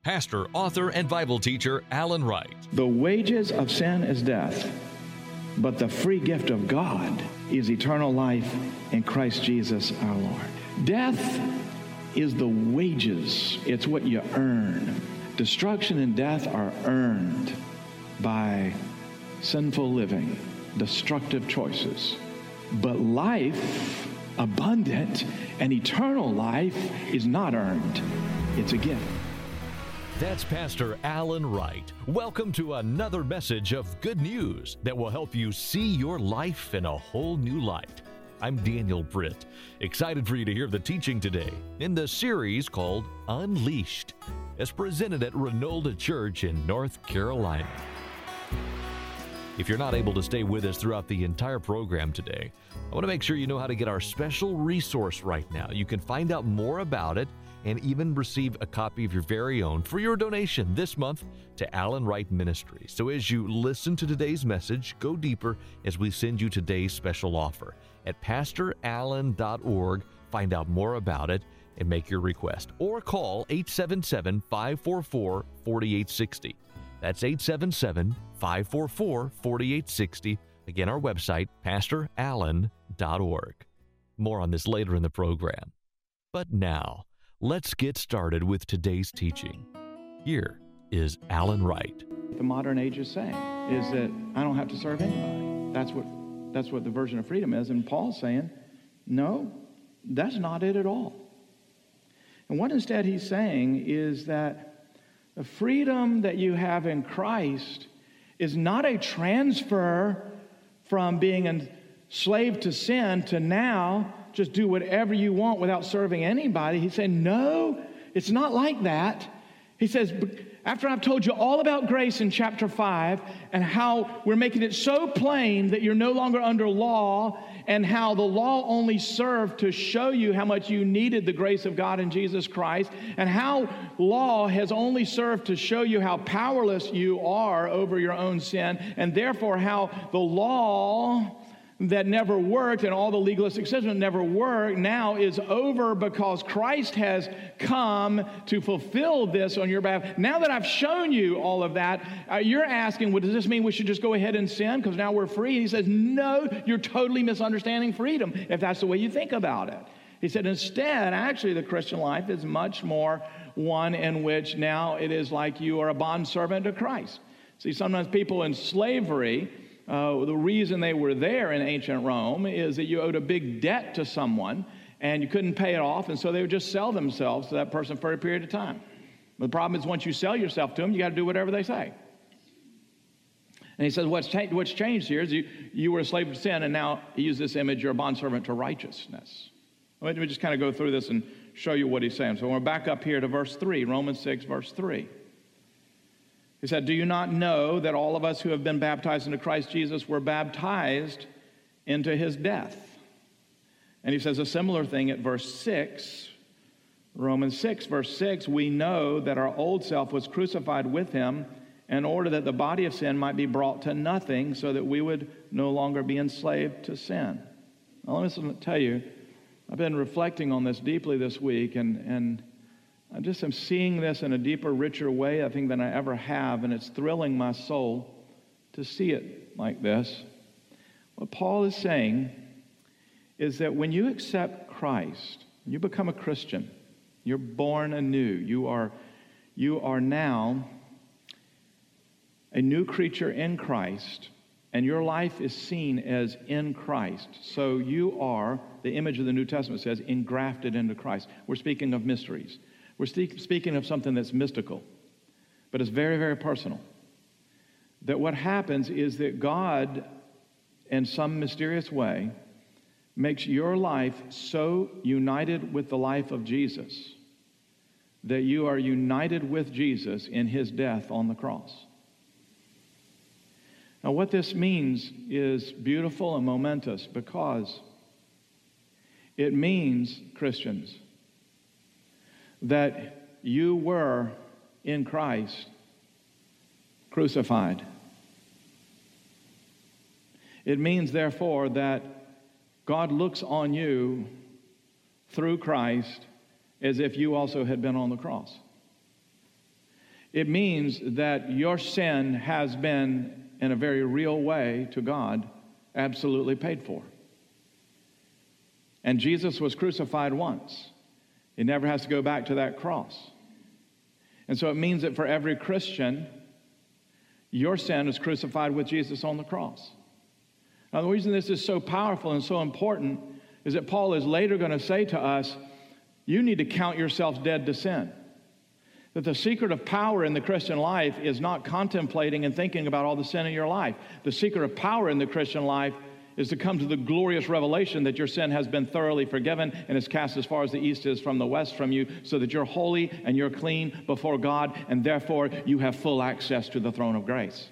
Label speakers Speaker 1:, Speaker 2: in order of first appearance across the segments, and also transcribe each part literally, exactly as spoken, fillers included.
Speaker 1: pastor, author, and Bible teacher Alan Wright.
Speaker 2: The wages of sin is death, but the free gift of God is eternal life in Christ Jesus our Lord. Death is the wages. It's what you earn. Destruction and death are earned by sinful living, destructive choices. But life, abundant and eternal life, is not earned. It's a gift.
Speaker 1: That's Pastor Alan Wright. Welcome to another message of good news that will help you see your life in a whole new light. I'm Daniel Britt, excited for you to hear the teaching today in the series called Unleashed, as presented at Renolda Church in North Carolina. If you're not able to stay with us throughout the entire program today, I want to make sure you know how to get our special resource right now. You can find out more about it and even receive a copy of your very own for your donation this month to Alan Wright Ministries. So as you listen to today's message, go deeper as we send you today's special offer. At pastor allen dot org, find out more about it and make your request. Or call eight seven seven, five four four, four eight six zero. That's eight seven seven, five four four, four eight six zero. Again, our website, pastor allen dot org. More on this later in the program. But now, let's get started with today's teaching. Here is Alan Wright.
Speaker 2: The modern age is saying is that I don't have to serve anybody. That's what that's what the version of freedom is. And Paul's saying, no, that's not it at all. And what instead he's saying is that the freedom that you have in Christ is not a transfer from being enslaved to sin to now just do whatever you want without serving anybody. He said, no, it's not like that. He says, after I've told you all about grace in chapter five and how we're making it so plain that you're no longer under law and how the law only served to show you how much you needed the grace of God in Jesus Christ and how law has only served to show you how powerless you are over your own sin and therefore how the law that never worked and all the legalistic systems never worked now is over because Christ has come to fulfill this on your behalf. Now that I've shown you all of that, uh, you're asking, well, does this mean we should just go ahead and sin because now we're free? And he says, no, you're totally misunderstanding freedom if that's the way you think about it. He said, instead, actually, the Christian life is much more one in which now it is like you are a bondservant to Christ. See, sometimes people in slavery, Uh, the reason they were there in ancient Rome is that you owed a big debt to someone and you couldn't pay it off, and so they would just sell themselves to that person for a period of time. But the problem is once you sell yourself to them, you got to do whatever they say. And he says what's, cha- what's changed here is you, you were a slave to sin, and now he used this image, you're a bondservant to righteousness. Let me just kind of go through this and show you what he's saying. So we're back up here to verse three, Romans six, verse three. He said, do you not know that all of us who have been baptized into Christ Jesus were baptized into his death? And he says a similar thing at verse six. Romans six, verse six, we know that our old self was crucified with him in order that the body of sin might be brought to nothing so that we would no longer be enslaved to sin. Now, let me tell you, I've been reflecting on this deeply this week, and, and I just am seeing this in a deeper, richer way, I think, than I ever have, and it's thrilling my soul to see it like this. What Paul is saying is that when you accept Christ, you become a Christian, you're born anew, you are, you are now a new creature in Christ, and your life is seen as in Christ. So you are, the image of the New Testament says, engrafted into Christ. We're speaking of mysteries. We're speaking of something that's mystical, but it's very, very personal. That what happens is that God, in some mysterious way, makes your life so united with the life of Jesus that you are united with Jesus in his death on the cross. Now, what this means is beautiful and momentous because it means, Christians, that you were in Christ crucified. It means, therefore, that God looks on you through Christ as if you also had been on the cross. It means that your sin has been, in a very real way to God, absolutely paid for. And Jesus was crucified once. He never has to go back to that cross. And so it means that for every Christian, your sin is crucified with Jesus on the cross. Now, the reason this is so powerful and so important is that Paul is later going to say to us, you need to count yourself dead to sin. That the secret of power in the Christian life is not contemplating and thinking about all the sin in your life. The secret of power in the Christian life is to come to the glorious revelation that your sin has been thoroughly forgiven and is cast as far as the east is from the west from you, so that you're holy and you're clean before God, and therefore you have full access to the throne of grace.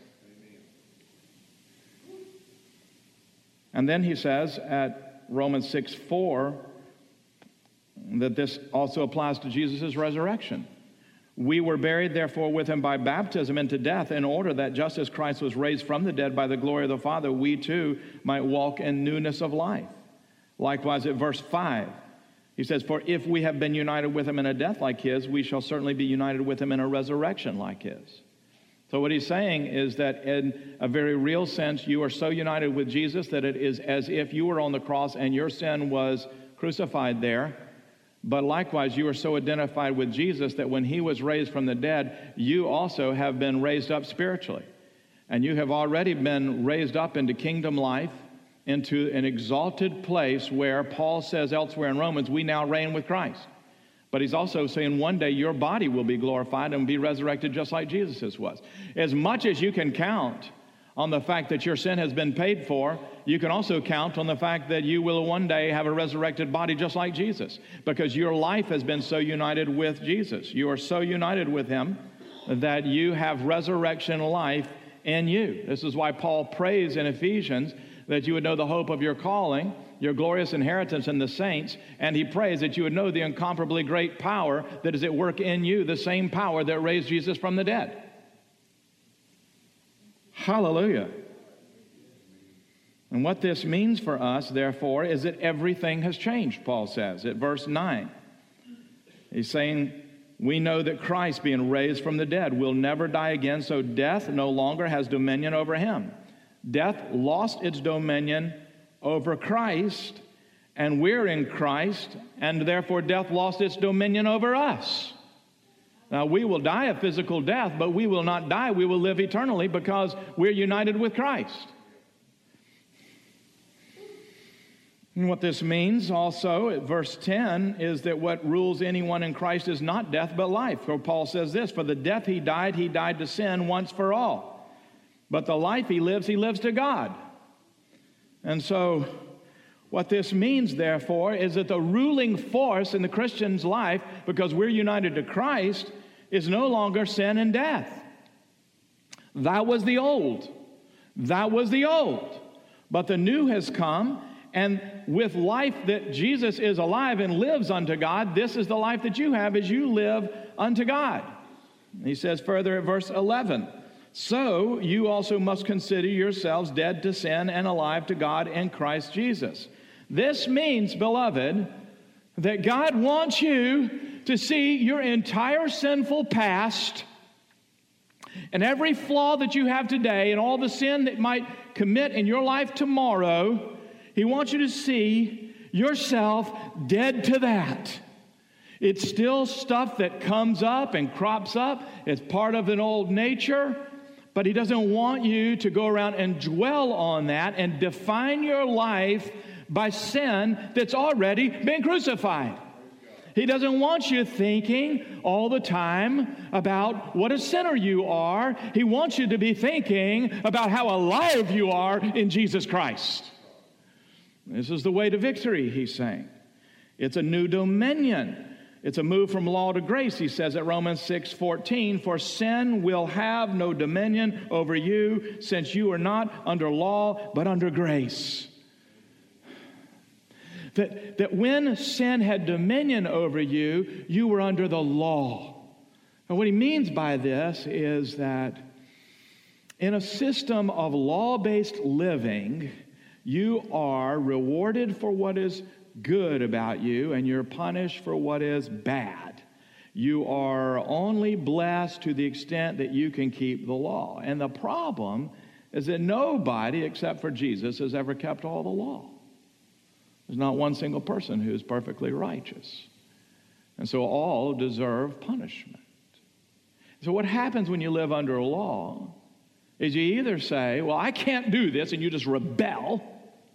Speaker 2: And then he says at Romans six four that this also applies to Jesus' resurrection. We were buried, therefore, with him by baptism into death, in order that just as Christ was raised from the dead by the glory of the Father, we too might walk in newness of life. Likewise, at verse five, he says, for if we have been united with him in a death like his, we shall certainly be united with him in a resurrection like his. So what he's saying is that in a very real sense, you are so united with Jesus that it is as if you were on the cross and your sin was crucified there. But likewise, you are so identified with Jesus that when he was raised from the dead, you also have been raised up spiritually. And you have already been raised up into kingdom life, into an exalted place where Paul says elsewhere in Romans, we now reign with Christ. But he's also saying one day your body will be glorified and be resurrected just like Jesus's was. As much as you can count on the fact that your sin has been paid for, you can also count on the fact that you will one day have a resurrected body just like Jesus, because your life has been so united with Jesus. You are so united with him that you have resurrection life in you. This is why Paul prays in Ephesians that you would know the hope of your calling, your glorious inheritance in the saints, and he prays that you would know the incomparably great power that is at work in you, the same power that raised Jesus from the dead. Hallelujah. And what this means for us, therefore, is that everything has changed, Paul says at verse nine. He's saying, we know that Christ, being raised from the dead, will never die again, so death no longer has dominion over him. Death lost its dominion over Christ, and we're in Christ, and therefore death lost its dominion over us. Now, we will die a physical death, but we will not die. We will live eternally because we're united with Christ. And what this means also at verse ten is that what rules anyone in Christ is not death but life. For Paul says this, for the death he died, he died to sin once for all. But the life he lives, he lives to God. And so what this means, therefore, is that the ruling force in the Christian's life, because we're united to Christ, is no longer sin and death. That was the old. That was the old. But the new has come, and with life that Jesus is alive and lives unto God, this is the life that you have as you live unto God. He says further at verse eleven, so you also must consider yourselves dead to sin and alive to God in Christ Jesus. This means, beloved, that God wants you to see your entire sinful past and every flaw that you have today and all the sin that might commit in your life tomorrow. He wants you to see yourself dead to that. It's still stuff that comes up and crops up. It's part of an old nature. But he doesn't want you to go around and dwell on that and define your life by sin that's already been crucified. He doesn't want you thinking all the time about what a sinner you are. He wants you to be thinking about how alive you are in Jesus Christ. This is the way to victory, he's saying. It's a new dominion. It's a move from law to grace, he says at Romans six fourteen, for sin will have no dominion over you, since you are not under law, but under grace. That, that when sin had dominion over you, you were under the law. And what he means by this is that in a system of law-based living, you are rewarded for what is good about you, and you're punished for what is bad. You are only blessed to the extent that you can keep the law. And the problem is that nobody except for Jesus has ever kept all the law. There's not one single person who is perfectly righteous. And so all deserve punishment. So what happens when you live under a law is you either say, well, I can't do this, and you just rebel.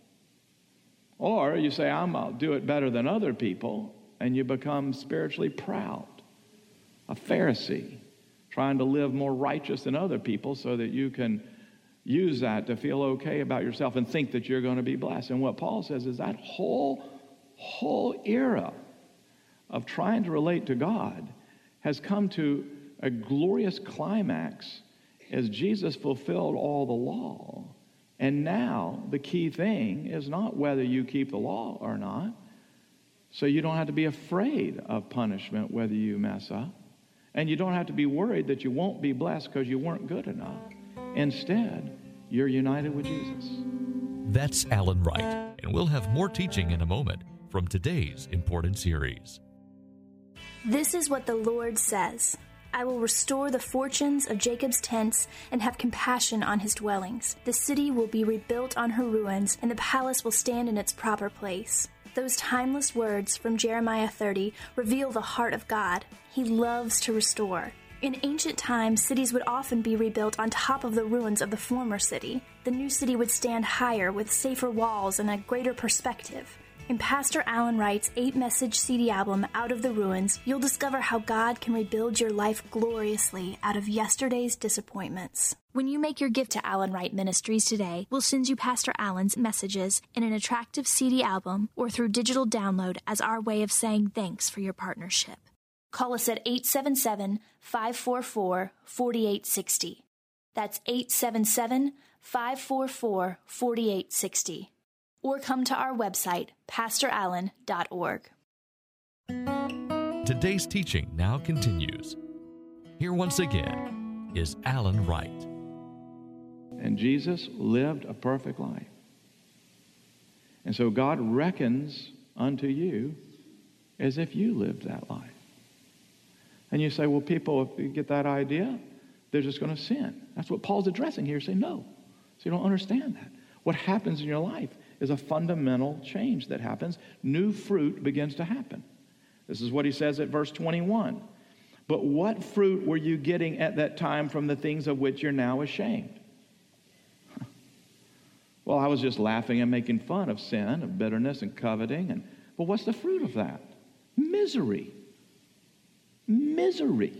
Speaker 2: Or you say, I'm, I'll do it better than other people, and you become spiritually proud. A Pharisee, trying to live more righteous than other people so that you can use that to feel okay about yourself and think that you're going to be blessed. And what Paul says is that whole, whole era of trying to relate to God has come to a glorious climax as Jesus fulfilled all the law. And now the key thing is not whether you keep the law or not, so you don't have to be afraid of punishment whether you mess up. And you don't have to be worried that you won't be blessed because you weren't good enough. Instead, you're united with Jesus.
Speaker 1: That's Alan Wright, and we'll have more teaching in a moment from today's important series.
Speaker 3: This is what the Lord says. I will restore the fortunes of Jacob's tents and have compassion on his dwellings. The city will be rebuilt on her ruins, and the palace will stand in its proper place. Those timeless words from Jeremiah thirty reveal the heart of God. He loves to restore. In ancient times, cities would often be rebuilt on top of the ruins of the former city. The new city would stand higher with safer walls and a greater perspective. In Pastor Alan Wright's eight-message C D album, Out of the Ruins, you'll discover how God can rebuild your life gloriously out of yesterday's disappointments. When you make your gift to Alan Wright Ministries today, we'll send you Pastor Alan's messages in an attractive C D album or through digital download as our way of saying thanks for your partnership. Call us at eight seven seven, five four four, four eight six zero. That's eight seven seven, five four four, four eight six zero. Or come to our website, pastor allen dot org.
Speaker 1: Today's teaching now continues. Here once again is Alan Wright.
Speaker 2: And Jesus lived a perfect life. And so God reckons unto you as if you lived that life. And you say, well, people, if you get that idea, they're just going to sin. That's what Paul's addressing here. Say, no. So you don't understand that. What happens in your life is a fundamental change that happens. New fruit begins to happen. This is what he says at verse twenty-one. But what fruit were you getting at that time from the things of which you're now ashamed? Well, I was just laughing and making fun of sin, of bitterness and coveting. And well, what's the fruit of that? Misery. Misery.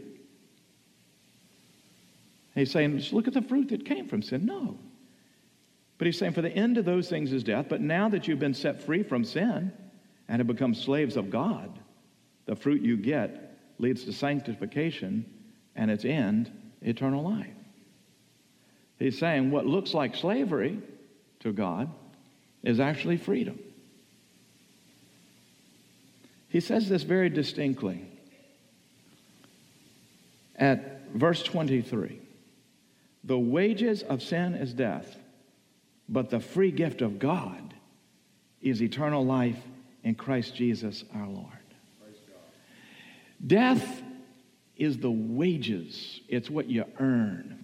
Speaker 2: He's saying, just look at the fruit that came from sin. No. But he's saying, for the end of those things is death. But now that you've been set free from sin and have become slaves of God, the fruit you get leads to sanctification and its end, eternal life. He's saying what looks like slavery to God is actually freedom. He says this very distinctly at verse twenty-three. The wages of sin is death, but the free gift of God is eternal life in Christ Jesus our Lord. Death is the wages. It's what you earn.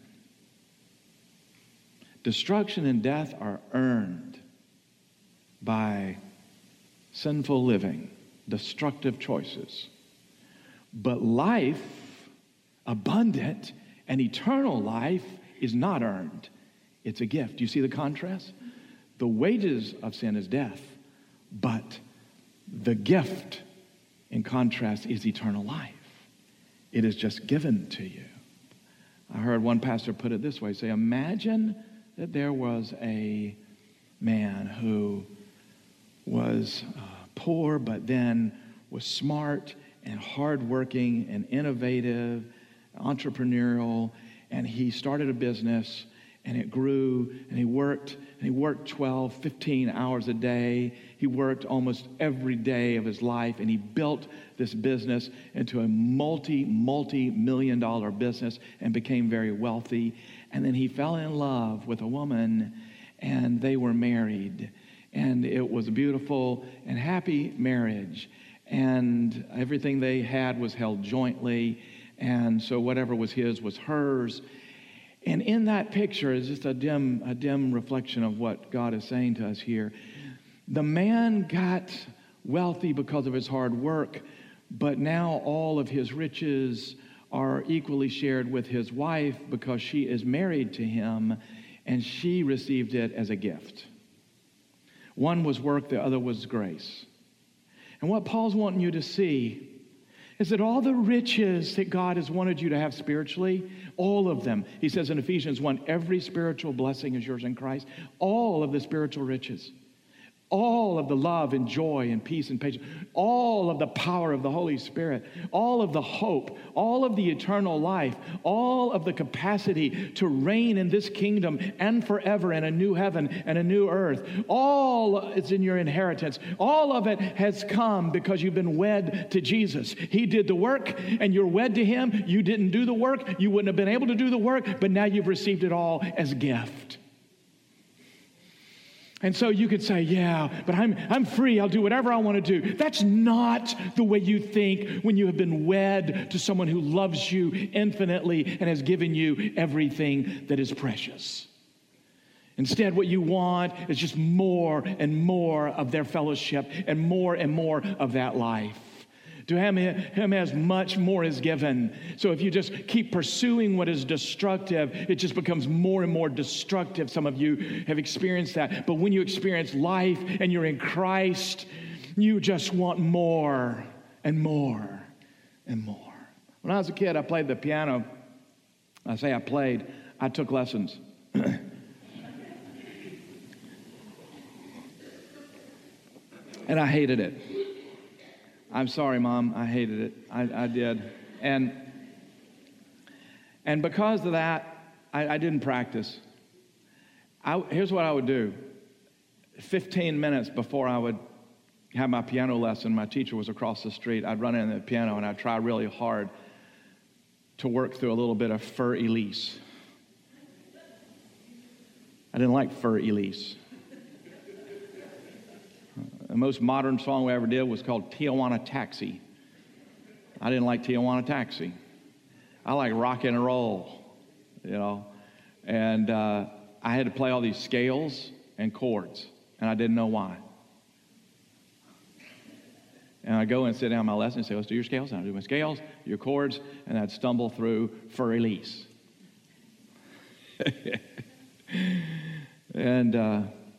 Speaker 2: Destruction and death are earned by sinful living, destructive choices. But life, abundant and eternal life, is not earned. It's a gift. Do you see the contrast? The wages of sin is death, but the gift, in contrast, is eternal life. It is just given to you. I heard one pastor put it this way, say, imagine that there was a man who was uh, poor, but then was smart and hardworking and innovative, entrepreneurial, and he started a business, and it grew, and he worked, and he worked twelve, fifteen hours a day. He worked almost every day of his life, and he built this business into a multi, multi-million dollar business and became very wealthy. And then he fell in love with a woman, and they were married. And it was a beautiful and happy marriage. and everything they had was held jointly, and so whatever was his was hers. And in that picture is just a dim, a dim reflection of what God is saying to us here. The man got wealthy because of his hard work, but now all of his riches are equally shared with his wife because she is married to him, and she received it as a gift. One was work, the other was grace. And what Paul's wanting you to see is that all the riches that God has wanted you to have spiritually, all of them, he says in Ephesians one, every spiritual blessing is yours in Christ. All of the spiritual riches, all of the love and joy and peace and patience, all of the power of the Holy Spirit, all of the hope, all of the eternal life, all of the capacity to reign in this kingdom and forever in a new heaven and a new earth, all is in your inheritance. All of it has come because you've been wed to Jesus. He did the work and you're wed to him. You didn't do the work. You wouldn't have been able to do the work, but now you've received it all as a gift. And so you could say, yeah, but I'm I'm free. I'll do whatever I want to do. That's not the way you think when you have been wed to someone who loves you infinitely and has given you everything that is precious. Instead, what you want is just more and more of their fellowship and more and more of that life. To him, him as much more is given. So if you just keep pursuing what is destructive, it just becomes more and more destructive. Some of you have experienced that. But when you experience life and you're in Christ, you just want more and more and more. When I was a kid, I played the piano. I say I played. I took lessons. And I hated it. I'm sorry, Mom. I hated it. I, I did. And and because of that, I, I didn't practice. I, here's what I would do. fifteen minutes before I would have my piano lesson, my teacher was across the street. I'd run in the piano and I'd try really hard to work through a little bit of Fur Elise. I didn't like Fur Elise. The most modern song we ever did was called Tijuana Taxi. I didn't like Tijuana Taxi. I like rock and roll, you know. And uh, I had to play all these scales and chords, and I didn't know why. And I'd go and sit down in my lesson and say, let's do your scales. And I'd do my scales, your chords, and I'd stumble through Fur Elise. and... Uh,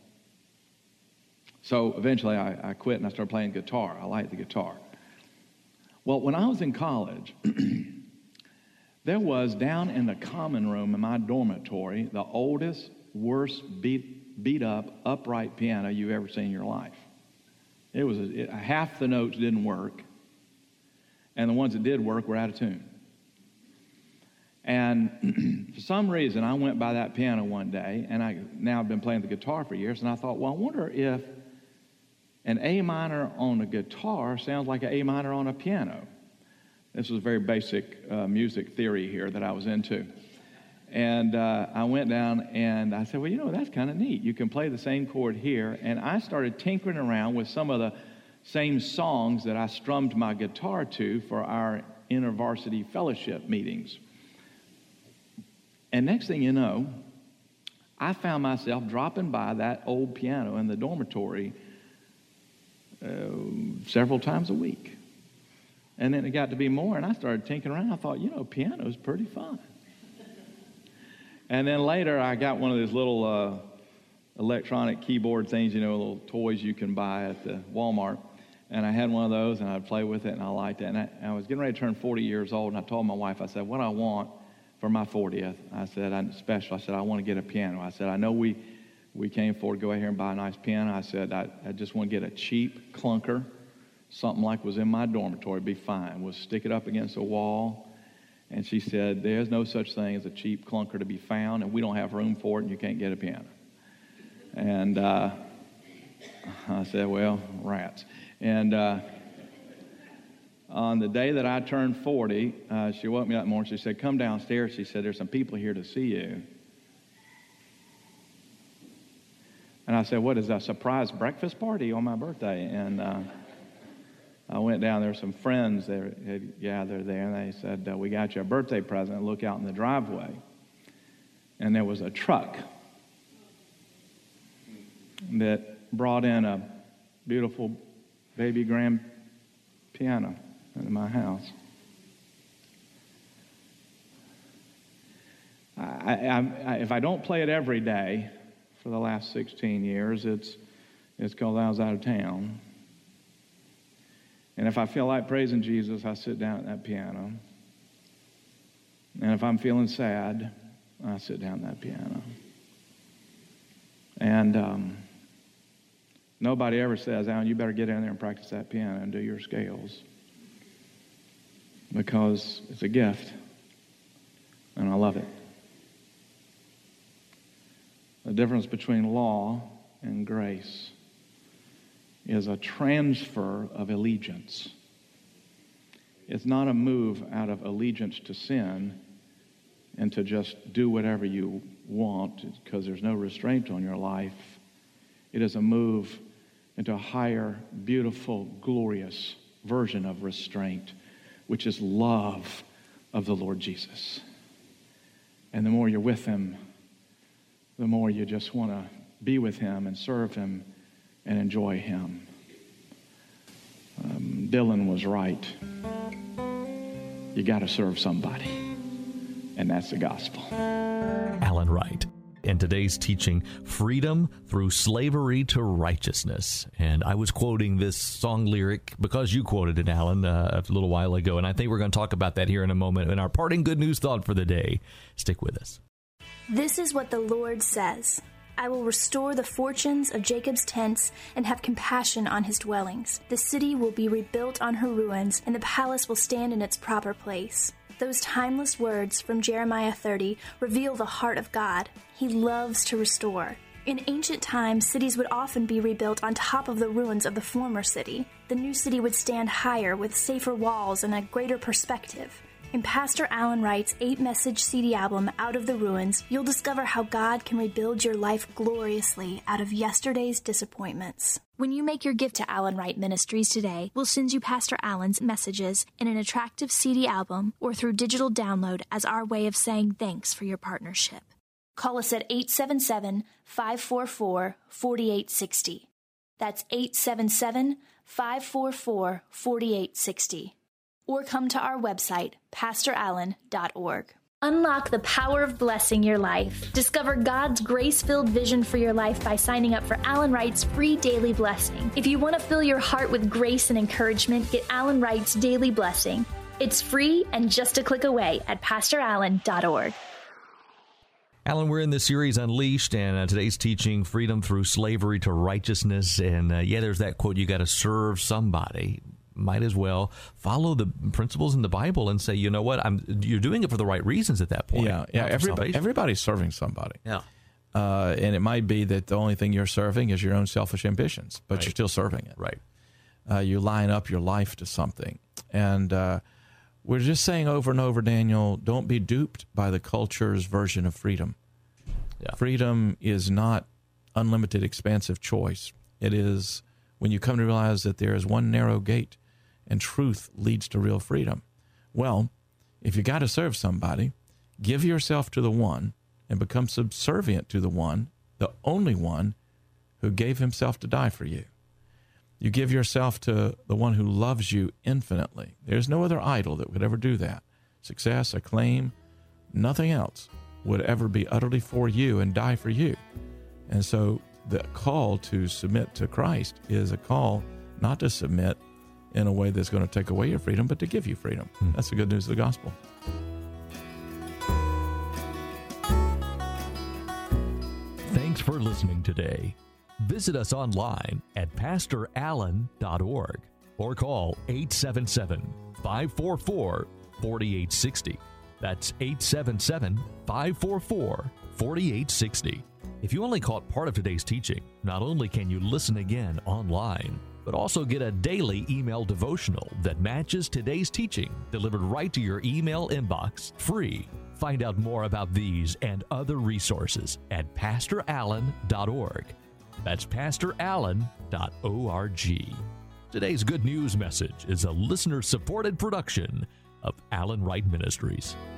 Speaker 2: So eventually I, I quit and I started playing guitar. I liked the guitar. Well, when I was in college, there was down in the common room in my dormitory the oldest, worst, beat, beat up, upright piano you've ever seen in your life. It was a, it, half the notes didn't work, and the ones that did work were out of tune. And for some reason, I went by that piano one day, and I now I've been playing the guitar for years, and I thought, well, I wonder if an A minor on a guitar sounds like an A minor on a piano. This was very basic uh, music theory here that I was into. And uh, I went down and I said, well, you know, that's kind of neat. You can play the same chord here. And I started tinkering around with some of the same songs that I strummed my guitar to for our InterVarsity fellowship meetings. And next thing you know, I found myself dropping by that old piano in the dormitory Uh, several times a week. And then it got to be more, and I started tinkering around. I thought, you know, piano's pretty fun. And then later, I got one of those little uh, electronic keyboard things, you know, little toys you can buy at the Walmart. And I had one of those, and I'd play with it, and I liked it. And I, I was getting ready to turn forty years old, and I told my wife, I said, what I want for my fortieth, I said, I'm special. I said, I want to get a piano. I said, I know we... We came forward to go out here and buy a nice piano. I said, I, I just want to get a cheap clunker, something like was in my dormitory, be fine. We'll stick it up against a wall. And she said, there's no such thing as a cheap clunker to be found, and we don't have room for it, and you can't get a piano. And uh, I said, well, rats. And uh, on the day that I turned forty, uh, she woke me up in the morning. She said, come downstairs. She said, there's some people here to see you. And I said, what is that, a surprise breakfast party on my birthday? And uh, I went down, there were some friends that had gathered there, and they said, uh, we got you a birthday present. Look out in the driveway. And there was a truck that brought in a beautiful baby grand piano into my house. I, I, I, if I don't play it every day for the last sixteen years, it's it's because I was out of town. And if I feel like praising Jesus, I sit down at that piano. And if I'm feeling sad, I sit down at that piano. And um, nobody ever says, Alan, you better get in there and practice that piano and do your scales. Because it's a gift. And I love it. The difference between law and grace is a transfer of allegiance. It's not a move out of allegiance to sin and to just do whatever you want because there's no restraint on your life. It is a move into a higher, beautiful, glorious version of restraint, which is love of the Lord Jesus. And the more you're with him, the more you just want to be with him and serve him and enjoy him. Um, Dylan was right. You got to serve somebody, and that's the gospel.
Speaker 1: Alan Wright. In today's teaching, Freedom Through Slavery to Righteousness. And I was quoting this song lyric because you quoted it, Alan, uh, a little while ago. And I think we're going to talk about that here in a moment in our parting good news thought for the day. Stick with us.
Speaker 3: This is what the Lord says. I will restore the fortunes of Jacob's tents and have compassion on his dwellings. The city will be rebuilt on her ruins, and the palace will stand in its proper place. Those timeless words from Jeremiah thirty reveal the heart of God. He loves to restore. In ancient times, cities would often be rebuilt on top of the ruins of the former city. The new city would stand higher with safer walls and a greater perspective. In Pastor Alan Wright's eight-message C D album, Out of the Ruins, you'll discover how God can rebuild your life gloriously out of yesterday's disappointments. When you make your gift to Alan Wright Ministries today, we'll send you Pastor Alan's messages in an attractive C D album or through digital download as our way of saying thanks for your partnership. Call us at eight seven seven, five four four, four eight six zero. That's eight seven seven, five four four, four eight six zero. Or come to our website, pastor allen dot org. Unlock the power of blessing your life. Discover God's grace-filled vision for your life by signing up for Alan Wright's free daily blessing. If you want to fill your heart with grace and encouragement, get Alan Wright's daily blessing. It's free and just a click away at pastor allen dot org.
Speaker 1: Alan, we're in this series Unleashed, and uh, today's teaching, Freedom Through Slavery to Righteousness. And uh, yeah, there's that quote, you got to serve somebody. Might as well follow the principles in the Bible and say, you know what, I'm. You're doing it for the right reasons at that point.
Speaker 4: Yeah, yeah. Everybody, everybody's serving somebody.
Speaker 1: Yeah,
Speaker 4: uh, and it might be that the only thing you're serving is your own selfish ambitions, but right. You're still serving it.
Speaker 1: Right.
Speaker 4: Uh, you line up your life to something, and uh, we're just saying over and over, Daniel, don't be duped by the culture's version of freedom. Yeah. Freedom is not unlimited, expansive choice. It is when you come to realize that there is one narrow gate. And truth leads to real freedom. Well, if you got to serve somebody, give yourself to the one and become subservient to the one, the only one who gave himself to die for you. You give yourself to the one who loves you infinitely. There's no other idol that would ever do that. Success, acclaim, nothing else would ever be utterly for you and die for you. And so the call to submit to Christ is a call not to submit in a way that's going to take away your freedom, but to give you freedom. Hmm. That's the good news of the gospel.
Speaker 1: Thanks for listening today. Visit us online at pastor allen dot org or call eight seven seven, five four four, four eight six zero. That's eight seven seven, five four four, four eight six zero. If you only caught part of today's teaching, not only can you listen again online, but also get a daily email devotional that matches today's teaching, delivered right to your email inbox, free. Find out more about these and other resources at pastor allen dot org. That's pastor allen dot org. Today's Good News message is a listener-supported production of Alan Wright Ministries.